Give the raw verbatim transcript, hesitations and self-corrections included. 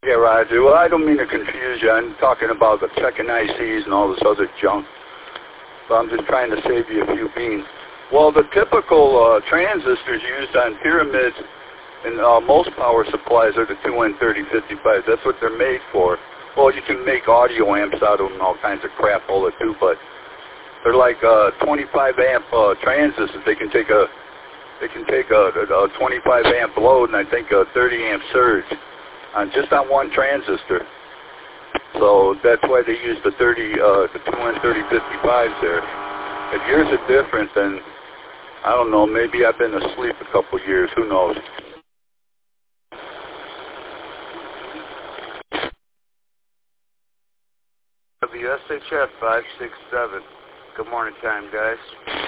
Okay, Roger. Well, I don't mean to confuse you. I'm talking about the checking I Cs and all this other junk. So I'm just trying to save you a few beans. Well, the typical uh, transistors used on pyramids and uh, most power supplies are the two N thirty fifty-five. That's what they're made for. Well, you can make audio amps out of them and all kinds of crap all it too, but they're like uh, twenty-five amp uh, transistors. They can take a they can take a, a twenty-five amp load and I think a thirty amp surge on just on one transistor. So that's why they use the thirty uh, the two N thirty fifty-fives there. If yours are different, then I don't know. Maybe I've been asleep a couple years. Who knows? W S H F five six seven. Good morning time, guys.